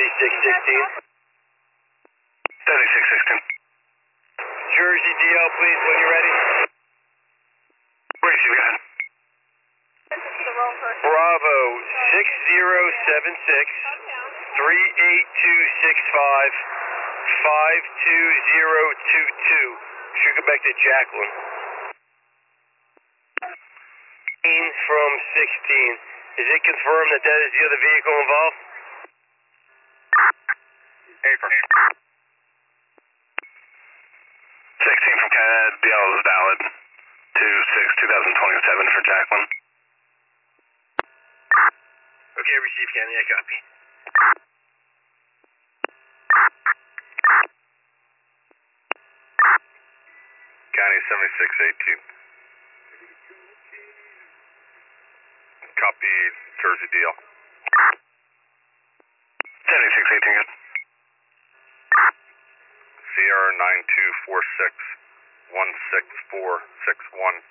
7616. 7616. Jersey DL, please, when you're ready. Where is you guys? Bravo 6076 38265 52022. Should go back to Jacqueline. From 16. Is it confirmed that is the other vehicle involved? Affirm. 16 from Canada, DL is valid. 2/6/2027 for Jacqueline. Okay, receive Candy, I copy. County 7618. Copy Jersey DL. 7618, good. CR 9246 16461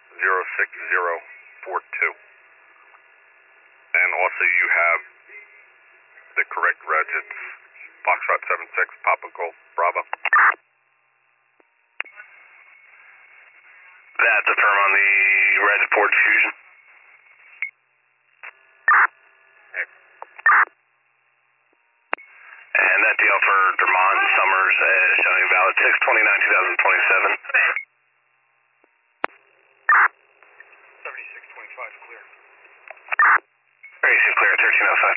06042. And also you have the correct reg. It's Foxtrot 76 Papa Golf Bravo. That's a firm on the reg Ford Fusion. And that deal for Dermont Summers is showing valid 6/29/2027. 7625 clear. AC clear, 1305.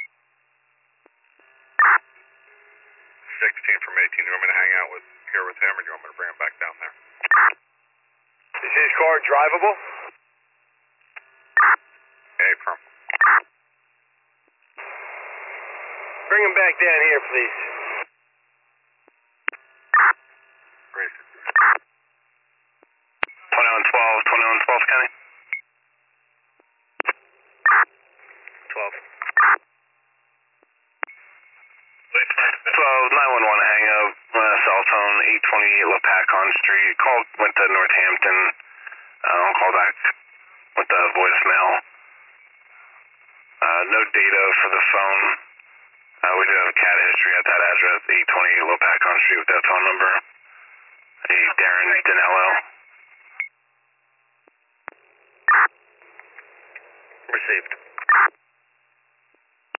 16 from 18. You want me to hang out here with him, or do you want me to bring him back down there? Is his car drivable? Affirm. Bring him back down here, please. Great. 2112, 2112, County. 12. 12, 911 hang up, cell phone, 828 Lapacon Street. Call, went to Northampton. I'll call back with the voicemail. No data for the phone. We do have a CAT history at that address, 828 Lapacon Street with that phone number. Hey, Darren Dinello. Received.